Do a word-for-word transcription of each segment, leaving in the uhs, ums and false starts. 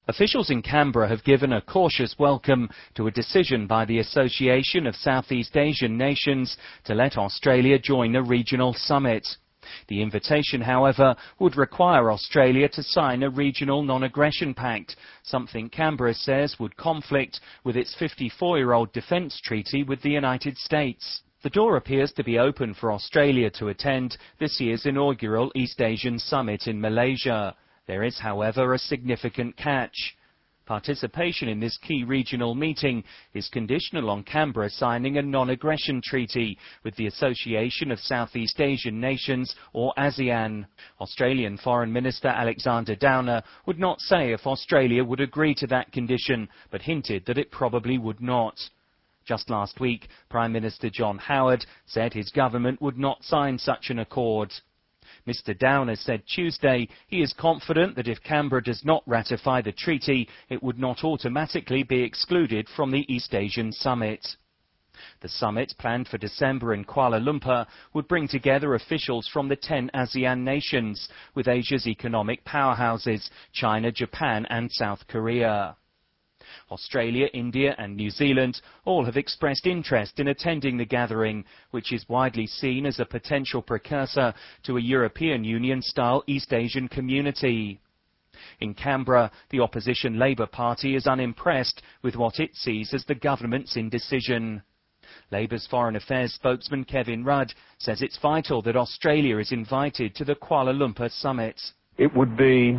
Officials in Canberra have given a cautious welcome to a decision by the Association of Southeast Asian Nations to let Australia join a regional summit. The invitation, however, would require Australia to sign a regional non-aggression pact, something Canberra says would conflict with its fifty-four-year-old defence treaty with the United States. The door appears to be open for Australia to attend this year's inaugural East Asian Summit in Malaysia. There is, however, a significant catch. Participation in this key regional meeting is conditional on Canberra signing a non-aggression treaty with the Association of Southeast Asian Nations, or ASEAN. Australian Foreign Minister Alexander Downer would not say if Australia would agree to that condition, but hinted that it probably would not. Just last week, Prime Minister John Howard said his government would not sign such an accord. Mister Downer said Tuesday he is confident that if Canberra does not ratify the treaty, it would not automatically be excluded from the East Asian Summit. The summit, planned for December in Kuala Lumpur, would bring together officials from the ten ASEAN nations, with Asia's economic powerhouses, China, Japan and South Korea. Australia, India and New Zealand all have expressed interest in attending the gathering, which is widely seen as a potential precursor to a European Union-style East Asian community. In Canberra, the opposition Labour Party is unimpressed with what it sees as the government's indecision. Labour's Foreign Affairs spokesman Kevin Rudd says it's vital that Australia is invited to the Kuala Lumpur summit. It would be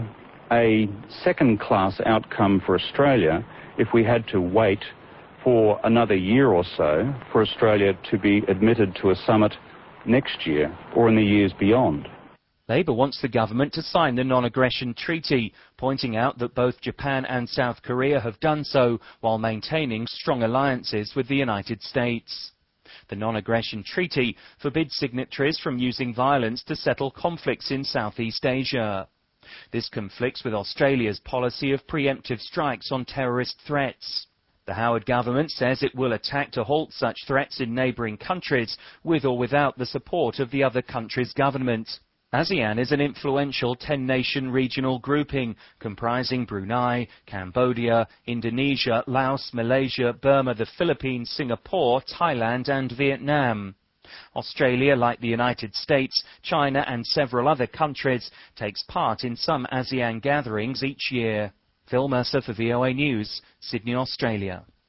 a second-class outcome for Australia if we had to wait for another year or so for Australia to be admitted to a summit next year or in the years beyond. Labour wants the government to sign the non-aggression treaty, pointing out that both Japan and South Korea have done so while maintaining strong alliances with the United States. The non-aggression treaty forbids signatories from using violence to settle conflicts in Southeast Asia. This conflicts with Australia's policy of preemptive strikes on terrorist threats. The Howard government says it will attack to halt such threats in neighbouring countries, with or without the support of the other country's government. ASEAN is an influential ten-nation regional grouping comprising Brunei, Cambodia, Indonesia, Laos, Malaysia, Burma, the Philippines, Singapore, Thailand and Vietnam. Australia, like the United States, China and several other countries, takes part in some ASEAN gatherings each year. Phil Mercer for V O A News, Sydney, Australia.